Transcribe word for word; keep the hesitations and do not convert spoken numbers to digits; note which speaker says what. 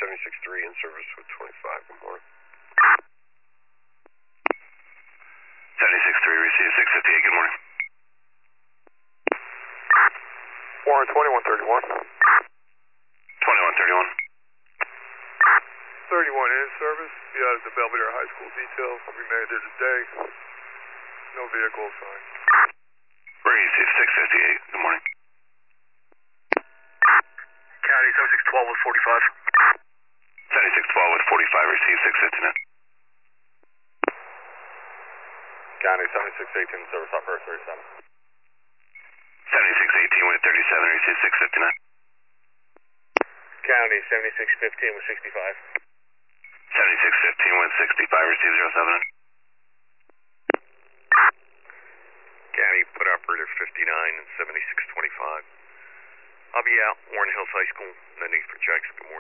Speaker 1: seventy-six three in service with twenty-five. Good morning.
Speaker 2: seventy-six three, receive six fifty-eight, good morning.
Speaker 1: Warren twenty-one thirty-one.
Speaker 2: twenty-one thirty-one.
Speaker 1: thirty-one in service. Be out at the Belvedere High School detail. I'll be made there today. No vehicle assigned.
Speaker 2: Receive six fifty-eight, good morning.
Speaker 3: County seventy-six twelve with forty-five.
Speaker 2: seventy-six twelve with forty-five, receive six fifty-nine.
Speaker 1: County seventy-six eighteen service operator thirty-seven.
Speaker 2: seventy-six eighteen with thirty-seven, receive six fifty-nine.
Speaker 3: County seventy-six fifteen with sixty-five.
Speaker 2: seventy-six fifteen with sixty-five, receive zero seven.
Speaker 3: County put operator fifty-nine and seventy-six twenty-five. I'll be out Warren Hills High School. No need for checks. Good morning.